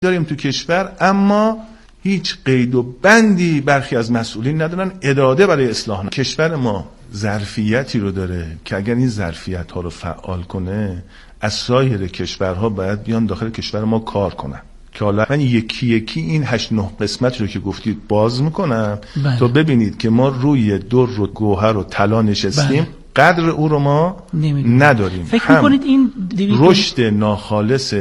داریم تو کشور، اما هیچ قید و بندی برخی از مسئولین ندارن اراده برای اصلاح. کشور ما ظرفیتی رو داره که اگر این ظرفیت ها رو فعال کنه، از سایر کشورها باید بیان داخل کشور ما کار کنن. که حالا من یکی یکی این 8-9 قسمتی رو که گفتید باز میکنم تا ببینید که ما روی در و گوهر و طلا نشستیم، قدر او رو ما نداریم. فکر میکنید این رشد ناخالص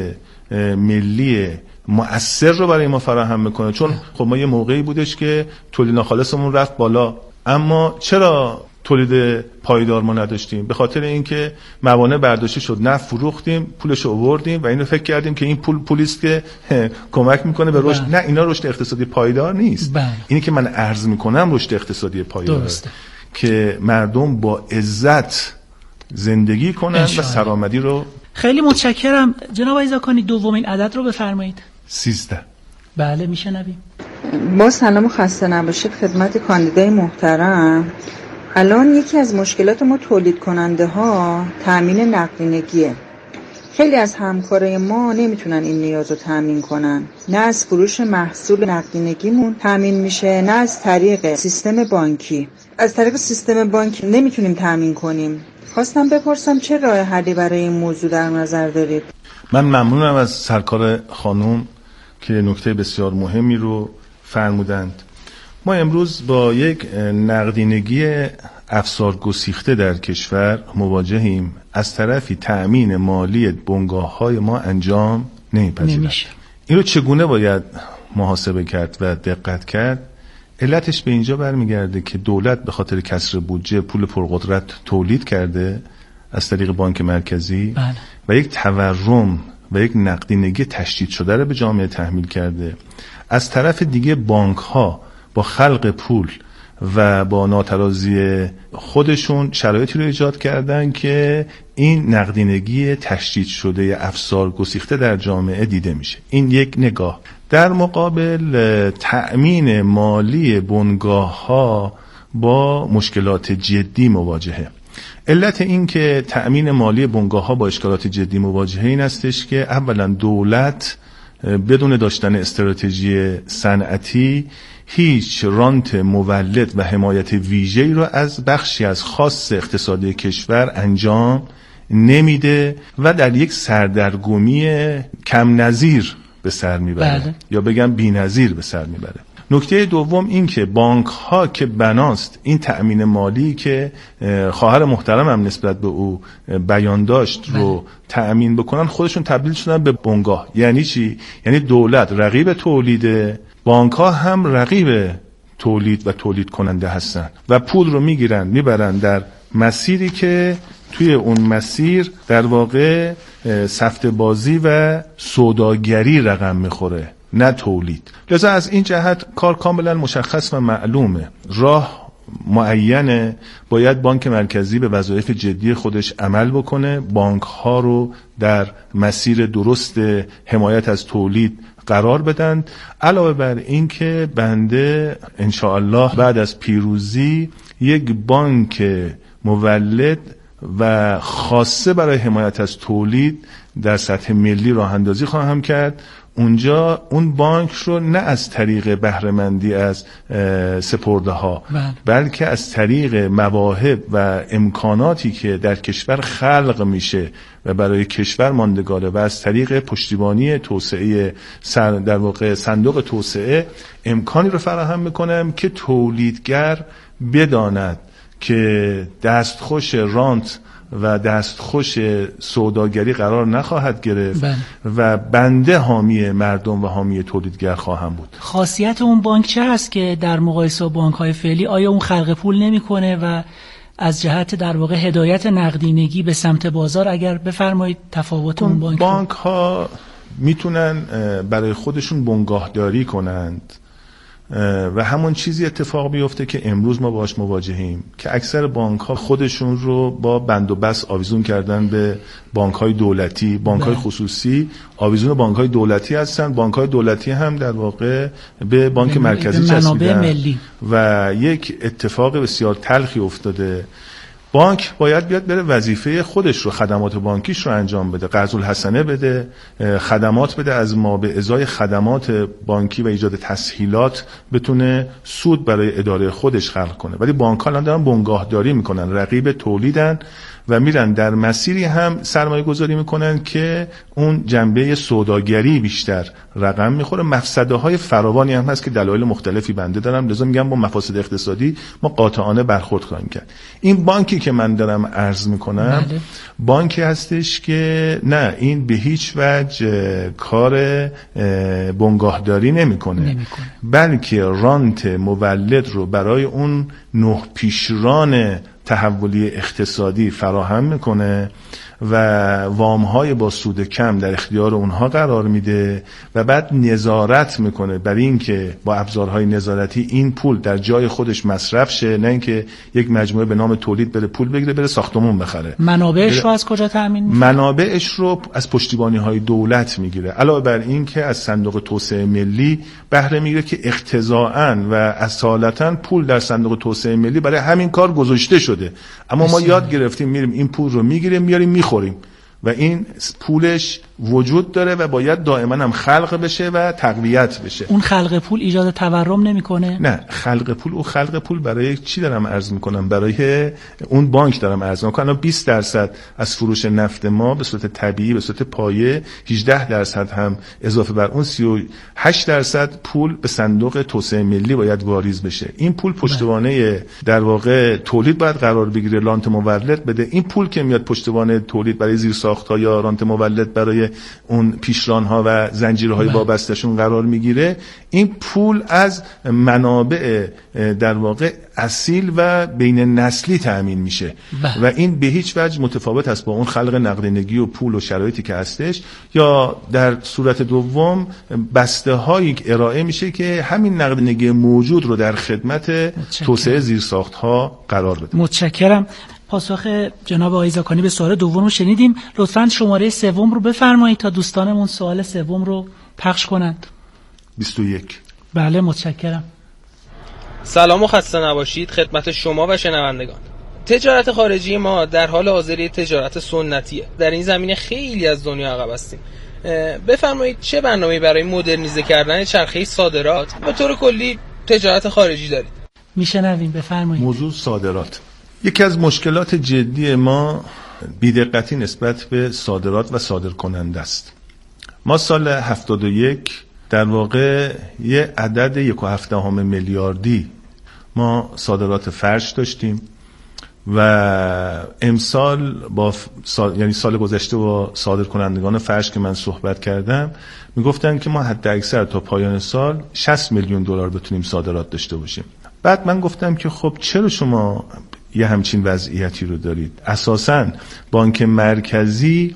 ملی مؤثر رو برای ما فراهم میکنه؟ چون خب ما یه موقعی بودش که تولید ناخالصمون رفت بالا، اما چرا تولید پایدار ما نداشتیم؟ به خاطر اینکه موانع برداشته شد، نفت فروختیم، پولش رو آوردیم و اینو فکر کردیم که این پولیست که کمک میکنه به رشد. نه، اینا رشد اقتصادی پایدار نیست. اینی که من عرض میکنم رشد اقتصادی پایدار که مردم با عزت زندگی کنن و سرآمدی رو. خیلی متشکرم جناب ایزاکانی. دومین عدد رو بفرمایید. 13. بله میشنویم. با سلام و خسته نباشید خدمت کاندیدای محترم. الان یکی از مشکلات ما تولید کننده ها تامین نقدینگیه. خیلی از همکارای ما نمیتونن این نیاز رو تامین کنن. نه از فروش محصول نقدینگیمون تامین میشه، نه از طریق سیستم بانکی. از طریق سیستم بانکی نمیتونیم تامین کنیم. خواستم بپرسم چه راه حلی برای این موضوع در نظر دارید؟ من ممنونم از سرکار خانم که نکته بسیار مهمی رو فرمودند. ما امروز با یک نقدینگی افسار گسیخته در کشور مواجهیم. از طرفی تأمین مالی بنگاه‌های ما انجام نمی‌پذیرد. این رو چگونه باید محاسبه کرد و دقت کرد؟ علتش به اینجا برمیگرده که دولت به خاطر کسر بودجه پول پرقدرت تولید کرده از طریق بانک مرکزی و یک تورم و یک نقدینگی تشدید شده رو به جامعه تحمیل کرده. از طرف دیگه بانک‌ها با خلق پول و با ناترازی خودشون شرایطی رو ایجاد کردن که این نقدینگی تشدید شده افسار گسیخته در جامعه دیده میشه. این یک نگاه. در مقابل تأمین مالی بنگاه‌ها با مشکلات جدی مواجهه. علت این که تأمین مالی بنگاه‌ها با اشکالات جدی مواجهه این استش که اولا دولت بدون داشتن استراتژی صنعتی هیچ رانت مولد و حمایت ویژه‌ای رو از بخشی از خاص اقتصادی کشور انجام نمیده و در یک سردرگمی کم نظیر به سر میبره یا بگم بی‌نظیر به سر میبره. نکته دوم این که بانک ها که بناست این تأمین مالی که خواهر محترمم نسبت به او بیان داشت رو تأمین بکنن، خودشون تبدیل شدن به بنگاه. یعنی چی؟ یعنی دولت رقیب تولیده، بانک ها هم رقیب تولید و تولید کننده هستن و پول رو میگیرن میبرن در مسیری که توی اون مسیر در واقع سفته بازی و سوداگری رقم میخوره، نه تولید. لذا از این جهت کار کاملا مشخص و معلومه. راه معینه، باید بانک مرکزی به وظایف جدی خودش عمل بکنه، بانک ها رو در مسیر درست حمایت از تولید قرار بدن. علاوه بر این که بنده انشاءالله بعد از پیروزی یک بانک مولد و خاصه برای حمایت از تولید در سطح ملی راه اندازی خواهم کرد. اونجا اون بانک رو نه از طریق بهره‌مندی از سپرده ها بلکه از طریق مواهب و امکاناتی که در کشور خلق میشه و برای کشور ماندگاره و از طریق پشتیبانی توسعه در واقع صندوق توسعه امکانی رو فراهم میکنم که تولیدگر بداند که دستخوش رانت و دستخوش سوداگری قرار نخواهد گرفت و بنده حامی مردم و حامی تولیدگر خواهم بود. خاصیت اون بانک چه هست که در مقایسه با بانک‌های فعلی؟ آیا اون خلق پول نمی‌کنه و از جهت در واقع هدایت نقدینگی به سمت بازار اگر بفرمایید تفاوت اون بانک‌ها میتونن برای خودشون بنگاهداری کنند و همون چیزی اتفاق بیفته که امروز ما باهاش مواجهیم که اکثر بانک‌ها خودشون رو با بند و بست آویزون کردن به بانک‌های دولتی، بانک‌های خصوصی آویزون بانک‌های دولتی هستن. بانک‌های دولتی هم در واقع به بانک مرکزی چسبیدن و یک اتفاق بسیار تلخی افتاده. بانک باید بیاد بره وظیفه خودش رو، خدمات بانکیش رو انجام بده، قرض الحسنه بده، خدمات بده، از ما به ازای خدمات بانکی و ایجاد تسهیلات بتونه سود برای اداره خودش خلق کنه. ولی بانک‌ها الان دارن بنگاهداری میکنن، رقیب تولیدن و میرن در مسیری هم سرمایه گذاری میکنن که اون جنبه سوداگری بیشتر رقم میخوره. مفسده های فراوانی هم هست که دلایل مختلفی بنده دارم، لذا میگم با مفاسد اقتصادی ما قاطعانه برخورد خواهیم کرد. این بانکی که من دارم عرض میکنم بانکی هستش که نه، این به هیچ وجه کار بنگاهداری نمیکنه، بلکه رانت مولد رو برای اون نه پیشران تحولی اقتصادی فراهم میکنه و وام‌های با سود کم در اختیار اونها قرار میده و بعد نظارت میکنه بر این که با ابزارهای نظارتی این پول در جای خودش مصرف شه، نه اینکه یک مجموعه به نام تولید بره پول بگیره بره ساختمون بخره. منابعش رو از کجا تامین میکنه؟ منابعش رو از پشتیبانی‌های دولت میگیره، علاوه بر این که از صندوق توسعه ملی بهره میگیره که اقتضاعاً و اصالتاً پول در صندوق توسعه ملی برای همین کار گذاشته شده، اما ما یاد گرفتیم میریم این پول رو میگیریم میاریم میخوریم و این پولش وجود داره و باید دائما هم خلق بشه و تقویت بشه. اون خلق پول ایجاد تورم نمیکنه؟ نه، خلق پول، او خلق پول برای چی دارم عرض میکنم؟ برای اون بانک دارم عرض میکنم. 20% از فروش نفت ما به صورت طبیعی به صورت پایه، 18% هم اضافه بر اون 38% پول به صندوق توسعه ملی باید واریز بشه. این پول پشتوانه در واقع تولید باید قرار بگیره، رانت مولد بده. این پول که میاد پشتوانه تولید برای زیرساخت‌ها یا رانت مولد برای اون پیشران‌ها و زنجیرهای وابسته‌شون قرار میگیره، این پول از منابع در واقع اصیل و بین نسلی تأمین میشه و این به هیچ وجه متفاوت است با اون خلق نقدینگی و پول و شرایطی که هستش. یا در صورت دوم بسته‌هایی ارائه میشه که همین نقدینگی موجود رو در خدمت توسعه زیرساخت‌ها قرار بده. متشکرم. پاسخ جناب آقای زاکانی به سوال دوم رو شنیدیم. لطفاً شماره سوم رو بفرمایید تا دوستانمون سوال سوم رو پخش کنند. 21. بله متشکرم. سلام و خسته نباشید خدمت شما و شنوندگان. تجارت خارجی ما در حال حاضر تجارت سنتیه. در این زمینه خیلی از دنیا عقب هستیم. بفرمایید چه برنامه‌ای برای مدرنیزه کردن چرخه صادرات به طور کلی تجارت خارجی دارید؟ میشنویم، بفرمایید. موضوع صادرات یکی از مشکلات جدی ما بی‌دقتی نسبت به صادرات و صادرکننده است. ما سال 71 در واقع یه عدد 1.7 میلیاردی ما صادرات فرش داشتیم و امسال یعنی سال گذشته با صادرکنندگان فرش که من صحبت کردم میگفتن که ما حد اکثر تا پایان سال 60 میلیون دلار بتونیم صادرات داشته باشیم. بعد من گفتم که خب چرا شما یه همچین وضعیتی رو دارید؟ اساساً بانک مرکزی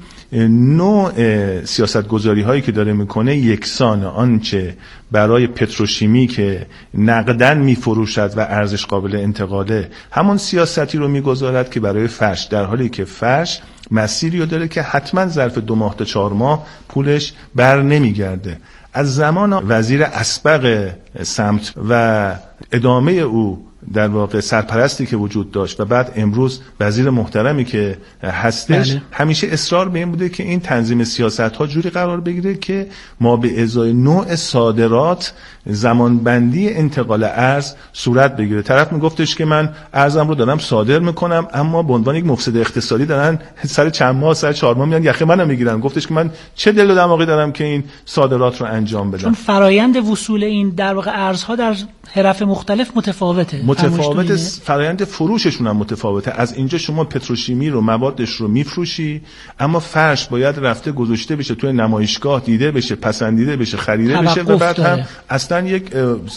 نوع سیاستگذاری هایی که داره میکنه یکسان، آنچه برای پتروشیمی که نقدن میفروشد و ارزش قابل انتقاله همون سیاستی رو میگذارد که برای فرش، در حالی که فرش مسیری رو داره که حتما ظرف 2 ماه تا 4 ماه پولش بر نمیگرده. از زمان وزیر اسبق سمت و ادامه او در واقع سرپرستی که وجود داشت و بعد امروز وزیر محترمی که هستش همیشه اصرار به این بوده که این تنظیم سیاست ها جوری قرار بگیره که ما به ازای نوع صادرات زمانبندی انتقال ارز صورت بگیره. طرف میگفتش که من ارزم رو دارم صادر میکنم اما به عنوان یک مفسد اقتصادی دارن سر چند ماه سر 4 ماه میان یخه منو میگیرن. گفتش که من چه دل و دماغی دارم که این صادرات رو انجام بدم. چون فرایند وصول این در واقع ارزها در حرف مختلف متفاوته. فرایند فروششون هم متفاوته. از اینجا شما پتروشیمی رو موادش رو میفروشی اما فرش باید رفته گذاشته بشه توی نمایشگاه، دیده بشه، پسندیده بشه، خریده بشه و بعد هم اصلا یک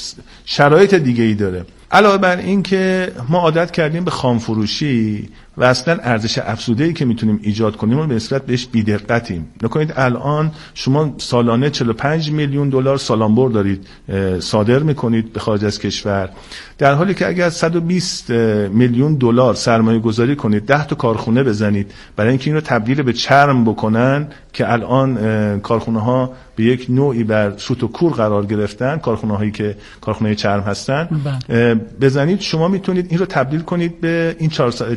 شرایط دیگه ای داره. علاوه بر این که ما عادت کردیم به خام فروشی و اصلا ارزش افزوده‌ای که میتونیم ایجاد کنیم رو به نسبت بهش بی‌دقتیم. نکنید الان شما سالانه 45 میلیون دلار سالانبر دارید صادر میکنید به خارج از کشور، در حالی که اگر 120 میلیون دلار سرمایه گذاری کنید 10 تا کارخونه بزنید برای اینکه این رو تبدیل به چرم بکنن که الان کارخونه ها به یک نوعی بر سوت و کور قرار گرفتن، کارخونه هایی که کارخونه چرم هستن، بزنید شما میتونید این رو تبدیل کنید به این 45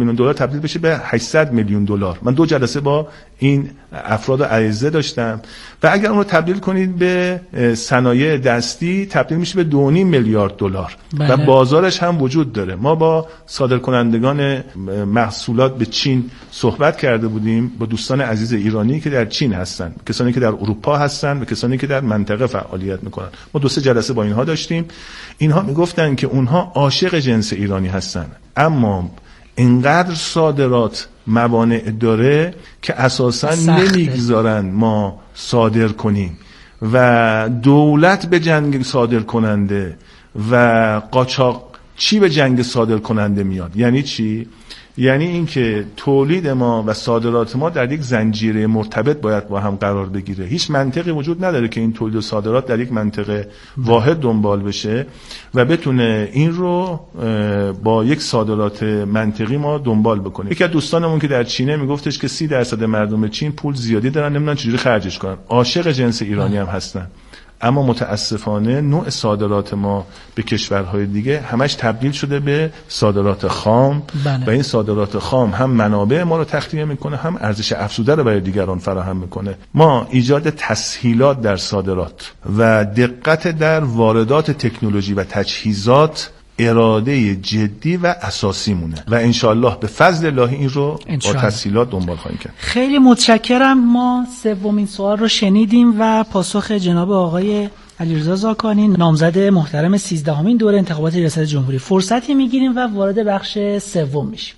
میلیون دلار تبدیل بشه به 800 میلیون دلار. من 2 جلسه با این افراد عریضه داشتم و اگر اون رو تبدیل کنید به صنایع دستی تبدیل میشه به 2.5 میلیارد دلار و بازارش هم وجود داره. ما با صادرکنندگان محصولات به چین صحبت کرده بودیم، با دوستان عزیز ایرانی که در چین هستن، کسانی که در اروپا هستن و کسانی که در منطقه فعالیت میکنن. ما 2-3 جلسه با اینها داشتیم. اینها میگفتن که اونها عاشق جنس ایرانی هستن، اما اینقدر صادرات موانع داره که اساساً نمیگذارن ما صادر کنیم و دولت به جنگ صادر کننده و قاچاقچی به جنگ صادر کننده میاد. یعنی چی؟ یعنی اینکه تولید ما و صادرات ما در یک زنجیره مرتبط باید با هم قرار بگیره. هیچ منطقی وجود نداره که این تولید و صادرات در یک منطقه واحد دنبال بشه و بتونه این رو با یک صادرات منطقی ما دنبال بکنه. یکی از دوستانمون که در چینه میگفتش که 30% مردم چین پول زیادی دارن، نمیدونن چجوری خرجش کنن. عاشق جنس ایرانی هم هستن، اما متاسفانه نوع صادرات ما به کشورهای دیگه همش تبدیل شده به صادرات خام. و این صادرات خام هم منابع ما رو تخلیه میکنه، هم ارزش افزوده رو برای دیگران فراهم میکنه. ما ایجاد تسهیلات در صادرات و دقت در واردات تکنولوژی و تجهیزات اراده جدی و اساسی مونه و انشالله به فضل الله این رو با تسهیلات دنبال خواهیم کرد. خیلی متشکرم. ما سومین سوال رو شنیدیم و پاسخ جناب آقای علیرضا زاکانی، نامزد محترم 13مین دوره انتخابات ریاست جمهوری. فرصتی میگیریم و وارد بخش سوم میشیم.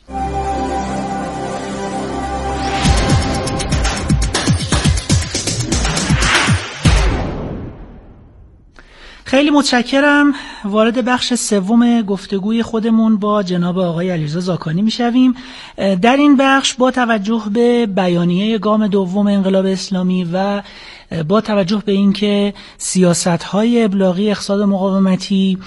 خیلی متشکرم. وارد بخش سوم گفتگوی خودمون با جناب آقای علیرضا زاکانی میشویم. در این بخش با توجه به بیانیه گام دوم انقلاب اسلامی و با توجه به اینکه سیاست‌های ابلاغی اقتصاد مقاومتی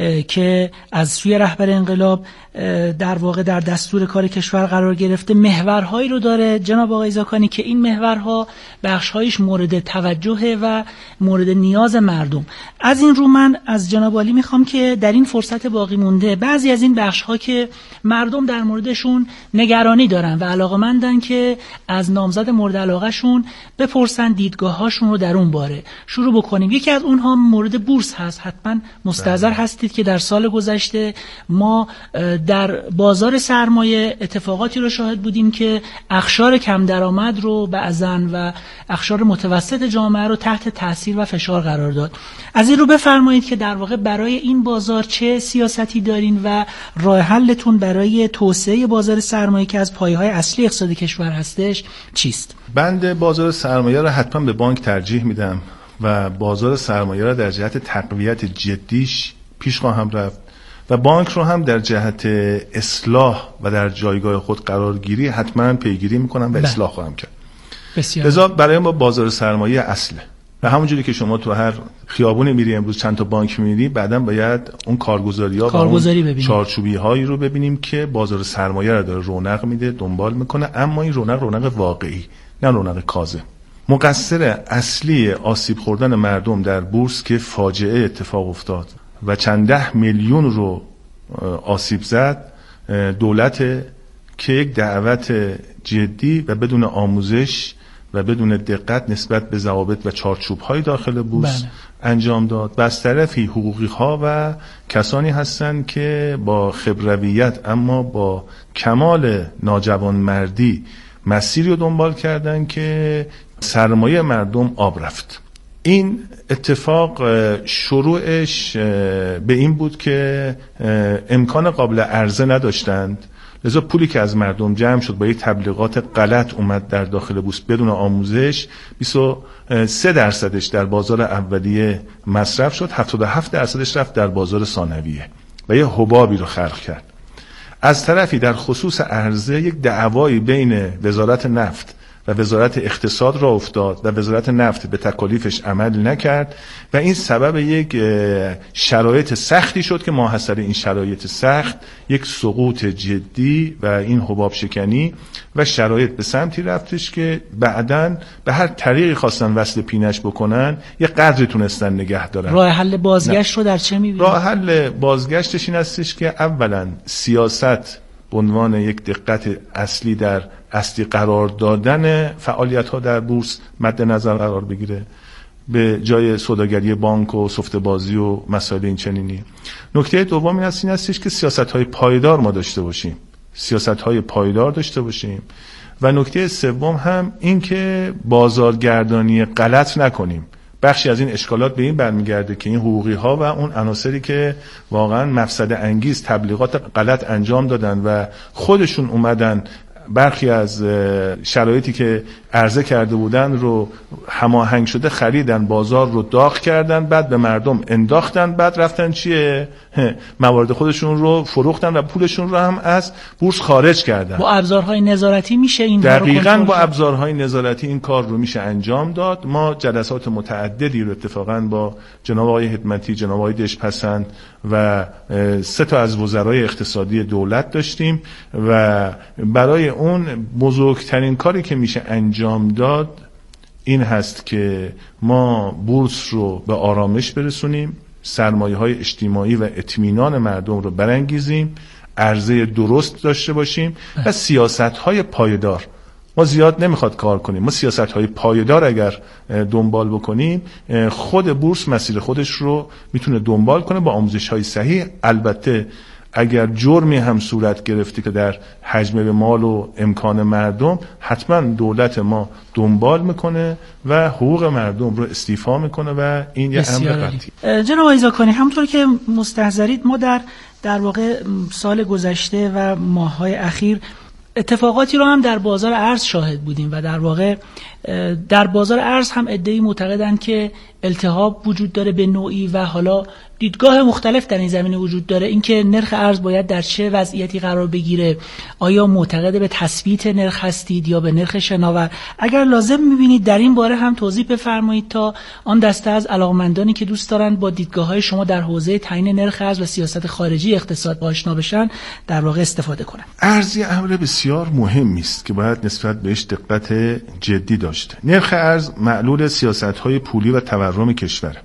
که از سوی رهبر انقلاب در واقع در دستور کار کشور قرار گرفته محورهایی رو داره جناب آقای زاکانی که این محورها بخش‌هایش مورد توجه و مورد نیاز مردم. از این رو من از جناب عالی میخوام که در این فرصت باقی مونده بعضی از این بخش‌ها که مردم در موردشون نگرانی دارن و علاقه‌مندن که از نامزد مورد علاقه‌شون بپرسن دیدگاه‌هاشون رو در اون باره شروع بکنیم. یکی از اونها مورد بورس هست. حتما مستحضر هستید که در سال گذشته ما در بازار سرمایه اتفاقاتی رو شاهد بودیم که اقشار کم درآمد رو بعضاً و اقشار متوسط جامعه رو تحت تاثیر و فشار قرار داد. از این رو بفرمایید که در واقع برای این بازار چه سیاستی دارین و راه حلتون برای توسعه بازار سرمایه که از پایه‌های اصلی اقتصاد کشور هستش چیست؟ بند بازار سرمایه رو حتما به بانک ترجیح میدم و بازار سرمایه رو در جهت تقویت جدیش پیش خواهم رفت و بانک رو هم در جهت اصلاح و در جایگاه خود قرارگیری حتما پیگیری میکنم و اصلاح خواهم کرد. لذا برای ما بازار سرمایه اصله و همونجوری که شما تو هر خیابونی میری امروز چند تا بانک میبینی، بعداً باید اون کارگزاری‌ها و اون چارچوبی‌هایی رو ببینیم که بازار سرمایه رو داره رونق میده، دنبال میکنه، اما این رونق واقعی، نه رونق کاذب. مقصر اصلی آسیب خوردن مردم در بورس که فاجعه اتفاق افتاد و چند 10 میلیون رو آسیب زد دولت که یک دعوت جدی و بدون آموزش و بدون دقت نسبت به ضوابط و چارچوب‌های داخل بورس انجام داد. و از طرفی حقوقی‌ها و کسانی هستند که با خبرویت اما با کمال ناجوانمردی مسیری رو دنبال کردن که سرمایه مردم آب رفت. این اتفاق شروعش به این بود که امکان قابل عرضه نداشتند، لذا پولی که از مردم جمع شد با یک تبلیغات غلط اومد در داخل بورس بدون آموزش. 23% در بازار اولیه مصرف شد، 77% رفت در بازار ثانویه و یه حبابی رو خلق کرد. از طرفی در خصوص عرضه یک دعوایی بین وزارت نفت و وزارت اقتصاد را افتاد و وزارت نفت به تکالیفش عمل نکرد و این سبب یک شرایط سختی شد که ماحصل این شرایط سخت یک سقوط جدی و این حباب شکنی و شرایط به سمتی رفتش که بعداً به هر طریقی خواستن وصل پینش بکنن یه قدری تونستن نگه دارن. راه حل بازگشت رو در چه می‌بینید؟ راه حل بازگشتش این هستش که اولاً سیاست به عنوان یک دقت اصلی در اصلی قرار دادن فعالیت‌ها در بورس مد نظر قرار بگیره، به جای سوداگری بانک و سفته بازی و مسائل این چنینی. نکته دوم این هستش که سیاست‌های پایدار ما داشته باشیم، سیاست‌های پایدار داشته باشیم. و نکته سوم هم این که بازارگردانی غلط نکنیم. بخشی از این اشکالات به این برمیگرده که این حقوقی ها و اون عناصری که واقعا مفسده انگیز تبلیغات غلط انجام دادن و خودشون اومدن برخی از شرایطی که عرضه کرده بودن رو هماهنگ شده خریدن، بازار رو داغ کردن، بعد به مردم انداختن، بعد رفتن موارد خودشون رو فروختن و پولشون رو هم از بورس خارج کردن. با ابزارهای نظارتی میشه این دقیقاً با ابزارهای نظارتی این کار رو میشه انجام داد. ما جلسات متعددی رو اتفاقاً با جناب آقای حدمتی، جناب آقای دژپسند و 3 تا از وزرای اقتصادی دولت داشتیم و برای اون بزرگترین کاری که میشه انجام داد این هست که ما بورس رو به آرامش برسونیم، سرمایه‌های اجتماعی و اطمینان مردم رو برانگیزیم، عرضه درست داشته باشیم و سیاست‌های پایدار. ما زیاد نمیخواد کار کنیم، ما سیاست‌های پایدار اگر دنبال بکنیم خود بورس مسیر خودش رو میتونه دنبال کنه با آموزش‌های صحیح. البته اگر جرمی هم صورت گرفته که در حجم مال و امکان مردم، حتما دولت ما دنبال میکنه و حقوق مردم رو استیفا میکنه و این یه امر قطعی. جناب آقای زاکانی، همونطور که مستحضرید ما در واقع سال گذشته و ماه‌های اخیر اتفاقاتی رو هم در بازار ارز شاهد بودیم و در واقع در بازار ارز هم عده‌ای معتقدند که التهاب وجود داره به نوعی و حالا دیدگاه مختلف در این زمینه وجود داره، اینکه نرخ ارز باید در چه وضعیتی قرار بگیره. آیا معتقد به تثبیت نرخ هستید یا به نرخ شناور؟ اگر لازم می‌بینید در این باره هم توضیح بفرمایید تا آن دسته از علاقه‌مندانی که دوست دارن با دیدگاه‌های شما در حوزه تعیین نرخ ارز و سیاست خارجی اقتصاد آشنا بشن در واقع استفاده کنن. ارز امر بسیار مهمی است که باید نسبت بهش دقت جدی داشت. نرخ ارز معلول سیاست‌های پولی و تورم کشور.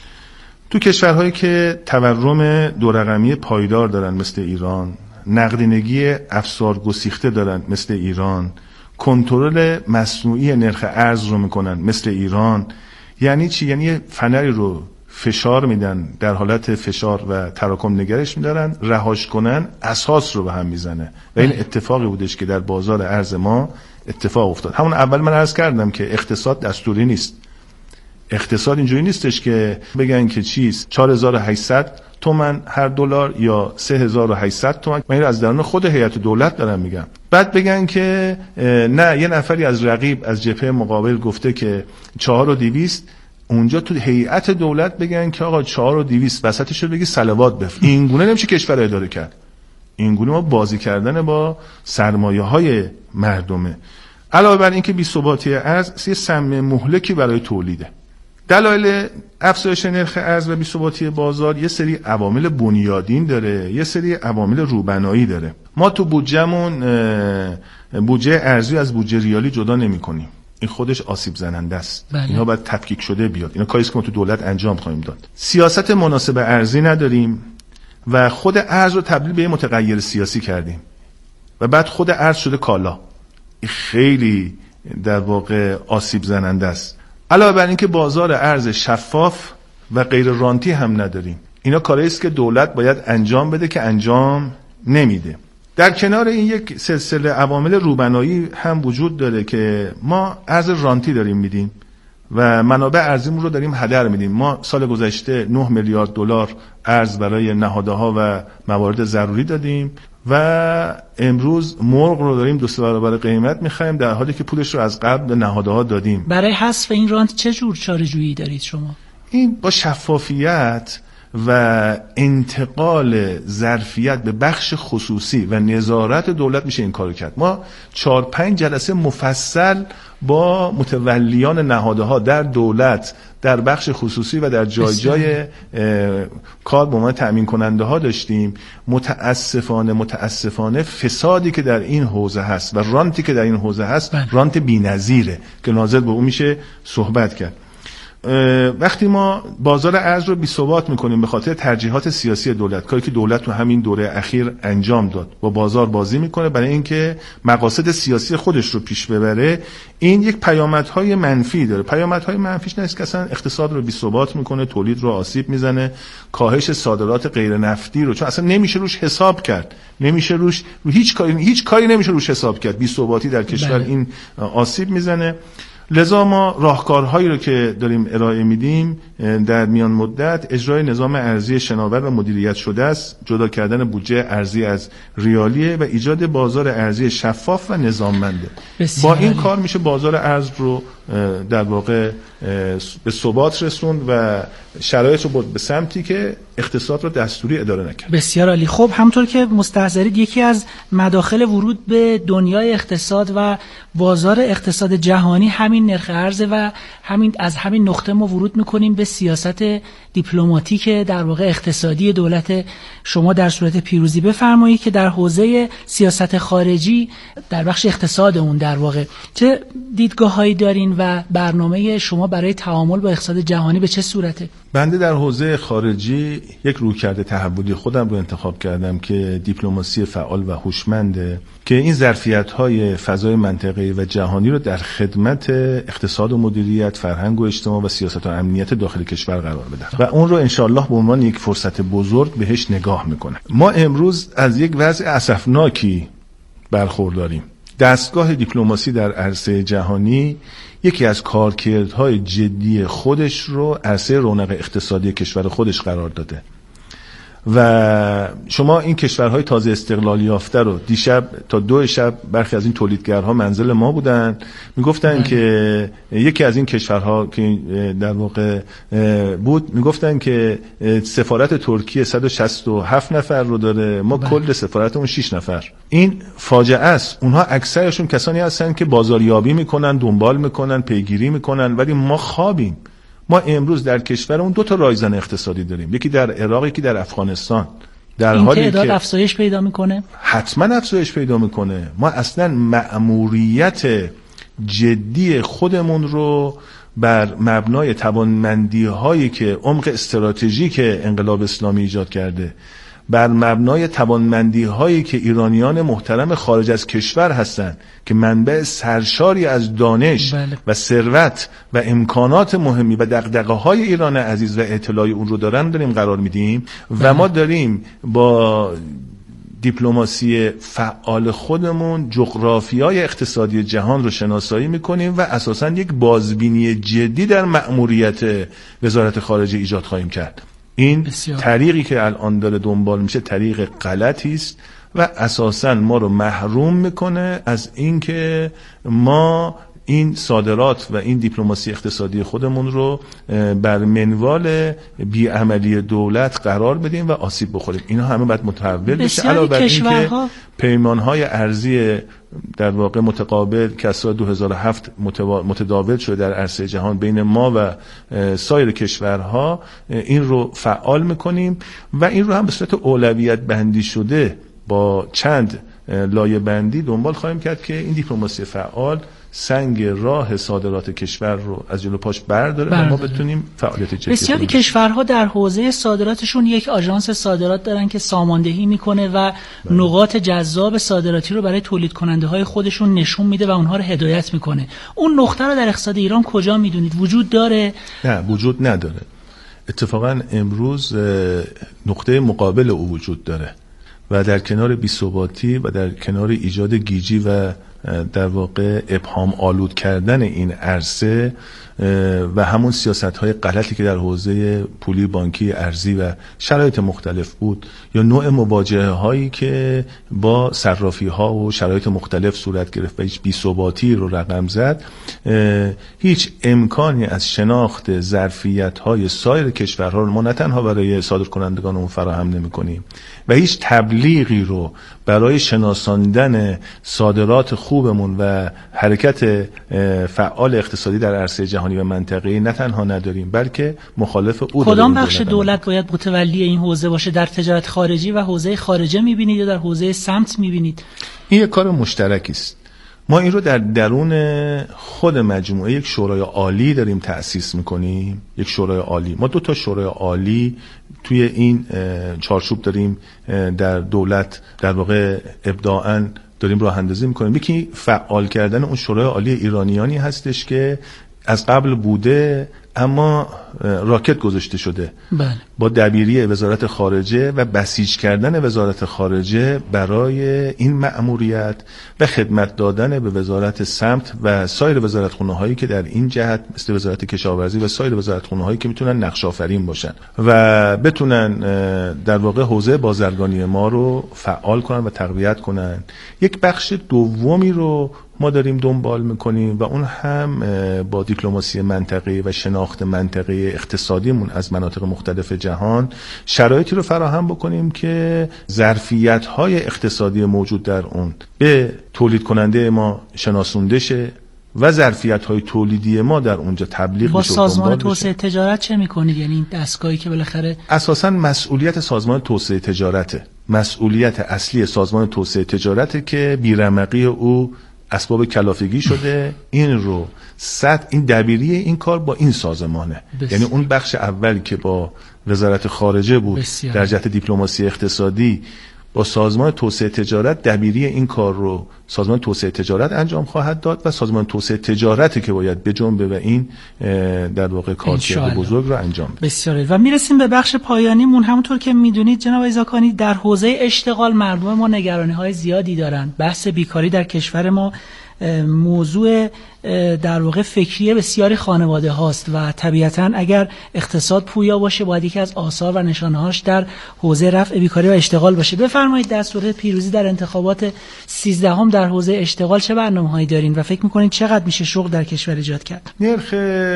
تو کشورهایی که تورم دو رقمی پایدار دارن مثل ایران، نقدینگی افزار گسیخته دارن مثل ایران، کنترل مصنوعی نرخ ارز رو میکنن مثل ایران، یعنی چی؟ یعنی فنری رو فشار میدن، در حالت فشار و تراکم نگرش میدارن، رهاش کنن، اساس رو به هم میزنه و این اتفاقی بودش که در بازار ارز ما اتفاق افتاد. همون اول من عرض کردم که اقتصاد دستوری نیست. اقتصاد اینجوری نیستش که بگن که چیز 4800 تومان هر دلار یا 3800 تومان. من این از درون خود هیئت دولت دارم میگم. بعد بگن که نه، یه نفری از رقیب از جبهه مقابل گفته که 4200، اونجا تو هیئت دولت بگن که آقا 4200، وسطش رو بگی صلوات بفرست. این گونه نمیشه کشور اداره کرد. این گونه ما بازی کردن با سرمایه‌های مردمه. علاوه بر اینکه بی‌ثباتی ارز یه سم مهلکی برای تولیده. دلایل افزایش نرخ ارز و بی‌ثباتی بازار یه سری عوامل بنیادین داره، یه سری عوامل روبنایی داره. ما تو بودجهمون بودجه ارزی از بودجه ریالی جدا نمی‌کنیم. این خودش آسیب زننده است. اینا باید تفکیک شده بیاد. اینا کاریه که ما تو دولت انجام خواهیم داد. سیاست مناسب ارزی نداریم و خود ارز رو تبدیل به متغیر سیاسی کردیم و بعد خود ارز شده کالا. این خیلی در واقع آسیب زننده است. علاوه بر اینکه بازار ارز شفاف و غیر رانتی هم نداریم. اینا کاری است که دولت باید انجام بده که انجام نمیده. در کنار این یک سلسله عوامل روبنایی هم وجود داره که ما ارز رانتی داریم میدیم و منابع ارزیمون رو داریم هدر میدیم. ما سال گذشته 9 میلیارد دلار ارز برای نهادها و موارد ضروری دادیم و امروز مرغ رو داریم 2-3 برابر قیمت می‌خریم، در حالی که پولش رو از قبل به نهادها دادیم. برای حذف این رانت چه جور چاره‌جویی دارید شما؟ این با شفافیت و انتقال ظرفیت به بخش خصوصی و نظارت دولت میشه این کارو کرد. ما 4-5 جلسه مفصل با متولیان نهادها در دولت، در بخش خصوصی و در جای کار به عنوان تأمین کننده ها داشتیم. متاسفانه فسادی که در این حوزه هست و رانتی که در این حوزه هست رانت بی‌نظیره که ناظر به اون میشه صحبت کرد. وقتی ما بازار ارز رو بی‌ثبات میکنیم به خاطر ترجیحات سیاسی دولت، کاری که دولت تو همین دوره اخیر انجام داد، با بازار بازی میکنه برای اینکه مقاصد سیاسی خودش رو پیش ببره، این یک پیامدهای منفی داره. پیامدهای منفیش نیست که اصلا اقتصاد رو بی‌ثبات میکنه، تولید رو آسیب میزنه، کاهش صادرات غیر نفتی رو، چون اصلا نمیشه روش حساب کرد، نمیشه روش هیچ کاری نمیشه روش حساب کرد. بی‌ثباتی در کشور این آسیب میزنه. لذا ما راهکارهایی رو که داریم ارائه میدیم در میان مدت اجرای نظام ارزی شناور و مدیریت شده است، جدا کردن بودجه ارزی از ریالیه و ایجاد بازار ارزی شفاف و نظاممنده. با این کار میشه بازار ارز رو در واقع به ثبات رسوند و شرایط رو برد به سمتی که اقتصاد رو دستوری اداره نکنه. بسیار عالی. خب همونطور که مستحضرید یکی از مداخل ورود به دنیای اقتصاد و بازار اقتصاد جهانی همین نرخ ارز و از همین نقطه ما ورود میکنیم به سیاست دیپلماتیک در واقع اقتصادی دولت شما در صورت پیروزی. بفرمایید که در حوزه سیاست خارجی در بخش اقتصاد اون در واقع چه دیدگاه‌هایی دارین و برنامه شما برای تعامل با اقتصاد جهانی به چه صورته؟ بنده در حوزه خارجی یک رویکرد تحولی خودم رو انتخاب کردم که دیپلماسی فعال و هوشمنده که این ظرفیت‌های فضای منطقه‌ای و جهانی رو در خدمت اقتصاد و مدیریت، فرهنگ و اجتماع و سیاست و امنیت داخل کشور قرار بده و اون رو انشالله به عنوان یک فرصت بزرگ بهش نگاه میکنه. ما امروز از یک وضع اسفناکی برخورداریم. دستگاه دیپلماسی در عرصه جهانی یکی از کارکردهای جدی خودش رو عرصه رونق اقتصادی کشور خودش قرار داده و شما این کشورهای تازه استقلال یافته رو دیشب تا 2 شب برخی از این تولیدگرها منزل ما بودن، میگفتن که یکی از این کشورها که در واقع بود میگفتن که سفارت ترکیه 167 نفر رو داره، ما کل سفارتمون 6 نفر. این فاجعه است. اونها اکثرشون کسانی هستن که بازاریابی میکنن، دنبال میکنن، پیگیری میکنن، ولی ما خوابیم. ما امروز در کشورمون 2 تا رایزن اقتصادی داریم، یکی در عراق، یکی در افغانستان. در این حالی تعداد که افزایش پیدا میکنه؟ حتما افزایش پیدا میکنه. ما اصلا مأموریت جدی خودمون رو بر مبنای توانمندی هایی که عمق استراتژیک انقلاب اسلامی ایجاد کرده، بر مبنای توانمندی هایی که ایرانیان محترم خارج از کشور هستند که منبع سرشاری از دانش و ثروت و امکانات مهمی و دغدغه های ایران عزیز و اطلاع اون رو داریم قرار میدیم و ما داریم با دیپلماسی فعال خودمون جغرافیای اقتصادی جهان رو شناسایی میکنیم و اساساً یک بازبینی جدی در مأموریت وزارت خارجه ایجاد خواهیم کرد. این طریقی که الان داره دنبال میشه طریق غلطی است و اساساً ما رو محروم میکنه از اینکه ما این صادرات و این دیپلماسی اقتصادی خودمون رو بر منوال بیعملی دولت قرار بدیم و آسیب بخوریم. اینا همه باید متحول بشه. علاوه بر اینکه پیمانهای ارزی در واقع متقابل که از سال 2007 متداول شده در عرصه جهان بین ما و سایر کشورها، این رو فعال میکنیم و این رو هم به صورت اولویت بندی شده با چند لایه بندی دنبال خواهیم کرد که این دیپلماسی فعال سنگ راه صادرات کشور رو از جلو پاش برداره و ما بتونیم فعالیت جدی. بسیاری کشورها در حوزه صادراتشون یک آژانس صادرات دارن که ساماندهی میکنه و نقاط جذاب صادراتی رو برای تولید کننده های خودشون نشون میده و اونها رو هدایت میکنه. اون نقطه رو در اقتصاد ایران کجا میدونید؟ وجود داره؟ نه، وجود نداره. اتفاقا امروز نقطه مقابل او وجود داره و در کنار بی‌ثباتی و در کنار ایجاد گیجی و در واقع ابهام آلود کردن این عرصه و همون سیاست‌های غلطی که در حوزه پولی، بانکی، ارزی و شرایط مختلف بود یا نوع مواجهه‌هایی که با صرافی‌ها و شرایط مختلف صورت گرفت و هیچ بی‌ثباتی رو رقم زد، هیچ امکانی از شناخت ظرفیت‌های سایر کشورها رو ما نه تنها برای صادرکنندگانمون فراهم نمی‌کنیم و هیچ تبلیغی رو برای شناساندن صادرات خوبمون و حرکت فعال اقتصادی در عرصه جهانی و منطقه‌ای نه تنها نداریم بلکه مخالف او. کدام بخش دولت باید متولی این حوزه باشه؟ در تجارت خارجی و حوزه خارجه می‌بینید یا در حوزه سمت می‌بینید؟ این یک کار مشترکی است. ما این رو در درون خود مجموعه یک شورای عالی داریم تأسیس میکنیم. یک شورای عالی، ما 2 تا شورای عالی توی این چارچوب داریم در دولت در واقع ابداعاً داریم راه اندازی میکنیم. یکی فعال کردن اون شورای عالی ایرانیانی هستش که از قبل بوده اما راکت گذاشته شده. بله. با دبیری وزارت خارجه و بسیج کردن وزارت خارجه برای این مأموریت و خدمت دادن به وزارت سمت و سایر وزارتخونه هایی که در این جهت مثل وزارت کشاورزی و سایر وزارتخونه هایی که میتونن نقش آفرین باشن و بتونن در واقع حوزه بازرگانی ما رو فعال کنن و تقویت کنن. یک بخش دومی رو ما داریم دنبال میکنیم و اون هم با دیپلماسی منطقه‌ای و شناخت منطقه اقتصادیمون از مناطق مختلف جهان شرایطی رو فراهم بکنیم که ظرفیت‌های اقتصادی موجود در اون به تولید کننده ما شناسونده شه و ظرفیت‌های تولیدی ما در اونجا تبلیغ با بشه. سازمان توسعه تجارت چه می‌کنید؟ یعنی این دستگاهی که بالاخره اساساً مسئولیت سازمان توسعه تجارته، مسئولیت اصلی سازمان توسعه تجارته که بیرمقی او اسباب کلافگی شده. این رو این دبیری این کار با این سازمانه. یعنی اون بخش اولی که با وزارت خارجه بود در جهت دیپلماسی اقتصادی با سازمان توسعه تجارت دبیری این کار رو سازمان توسعه تجارت انجام خواهد داد و سازمان توسعه تجارتی که باید بجنبه و این در واقع کارکرد بزرگ رو انجام بده. بسیار. و میرسیم به بخش پایانیمون. همونطور که میدونید جناب آقای زاکانی، در حوزه اشتغال مردم ما نگرانی‌های زیادی دارن. بحث بیکاری در کشور ما موضوع در واقع فکری بسیاری خانواده هاست و طبیعتاً اگر اقتصاد پویا باشه باید یکی از آثار و نشانه‌هاش در حوزه رفع بیکاری و اشتغال باشه. بفرمایید در صورت پیروزی در انتخابات 13 در حوزه اشتغال چه برنامه‌هایی دارین و فکر می‌کنید چقدر میشه شغل در کشور ایجاد کرد؟ نرخ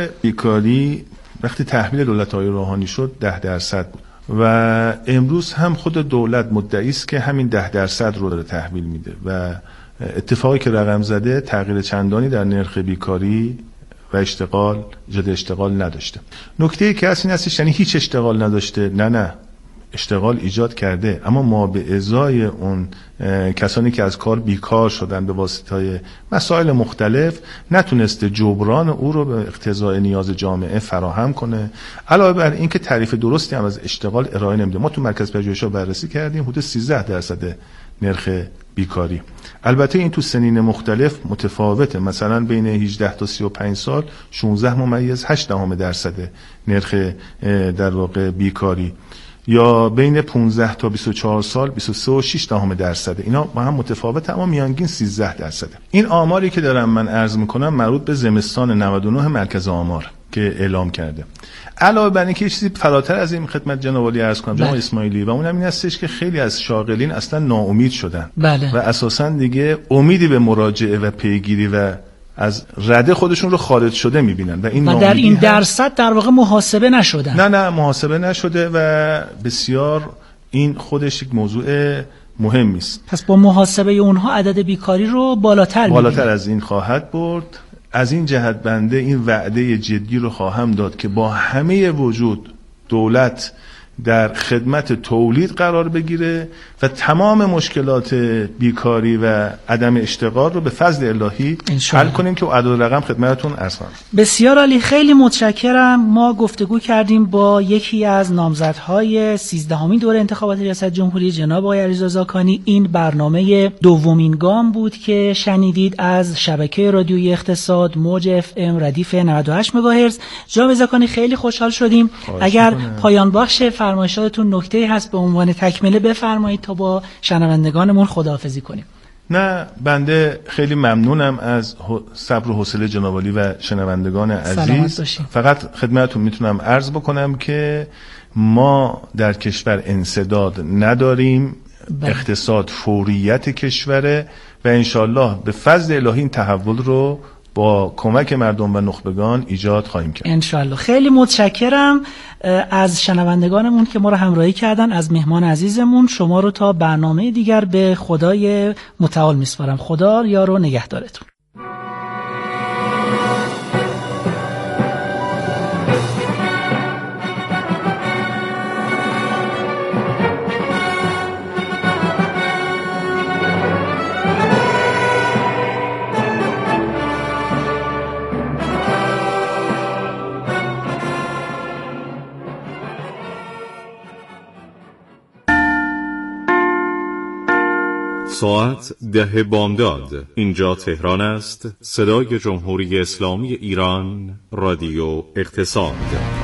بیکاری وقتی تحویل دولت‌های روحانی شد 10% بود و امروز هم خود دولت مدعی است که همین 10% رو داره تحویل میده و اتفاقی که رقم زده تغییر چندانی در نرخ بیکاری و اشتغال ایجاد اشتغال نداشته. نکته‌ای که اصلا هستش یعنی هیچ اشتغال نداشته، نه اشتغال ایجاد کرده، اما ما به ازای اون کسانی که از کار بیکار شدن به واسطه مسائل مختلف نتونسته جبران او رو به اقتضای نیاز جامعه فراهم کنه. علاوه بر این که تعریف درستی هم از اشتغال ارائه نمیده. ما تو مرکز پژوهش‌ها بررسی کردیم حدود 13% نرخ بیکاری. البته این تو سنین مختلف متفاوته. مثلا بین 18 تا 35 سال 16.8% نرخ در واقع بیکاری، یا بین 15 تا 24 سال 23.6%. اینا با هم متفاوته اما میانگین 13%. این آماری که دارم من عرض میکنم مربوط به زمستان 99 مرکز آمار که اعلام کرده. علاوه بر اینکه چیزی فراتر از این خدمت جناب عالی عرض کنم جناب اسماعیلی، و اونم این هستش که خیلی از شاغلین اصلا ناامید شدن و اساسا دیگه امیدی به مراجعه و پیگیری و از رده خودشون رو خارج شده میبینن و در این درصد در واقع محاسبه نشدن. نه محاسبه نشده و بسیار این خودش یک موضوع مهمی است. پس با محاسبه اونها عدد بیکاری رو بالاتر از این خواهد برد. از این جهت بنده این وعده جدی رو خواهم داد که با همه وجود دولت در خدمت تولید قرار بگیره و تمام مشکلات بیکاری و عدم اشتغال رو به فضل الهی حل کنیم که عدد رقم خدمتتون عرض کنم. بسیار عالی، خیلی متشکرم. ما گفتگو کردیم با یکی از نامزدهای 13مین دوره انتخابات ریاست جمهوری جناب آقای علیرضا زاکانی. این برنامه دومین گام بود که شنیدید از شبکه رادیویی اقتصاد موج FM ردیف 98 مگاهرتز. جناب زاکانی خیلی خوشحال شدیم. اگر پایان بخش فرمایشاتتون نکته‌ای هست به عنوان تکمله بفرمایید تا با شنوندگانمون خداحافظی کنیم. نه، بنده خیلی ممنونم از صبر و حوصله جناب عالی و شنوندگان عزیز. فقط خدمتتون میتونم عرض بکنم که ما در کشور انسداد نداریم. اقتصاد فوریت کشوره و انشالله به فضل الهی این تحول رو با کمک مردم و نخبگان ایجاد خواهیم کرد انشالله. خیلی متشکرم از شنوندگانمون که ما رو همراهی کردن. از مهمان عزیزمون شما رو تا برنامه دیگر به خدای متعال میسپارم. خدا یار و نگهدارتون. ساعت 10 بامداد. اینجا تهران است. صدای جمهوری اسلامی ایران، رادیو اقتصاد.